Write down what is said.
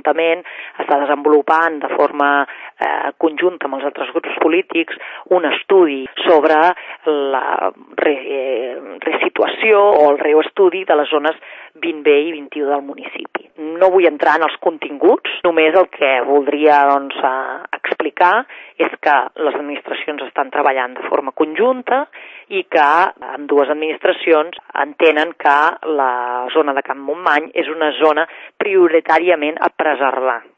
l'Ajuntament està desenvolupant de forma conjunta amb els altres grups polítics un estudi sobre la resituació o el reestudi de les zones 20B i 21 del municipi. No vull entrar en els continguts, només el que voldria explicar és que les administracions estan treballant de forma conjunta i que ambdues administracions entenen que la zona de Can Montmany és una zona prioritàriament a preservar.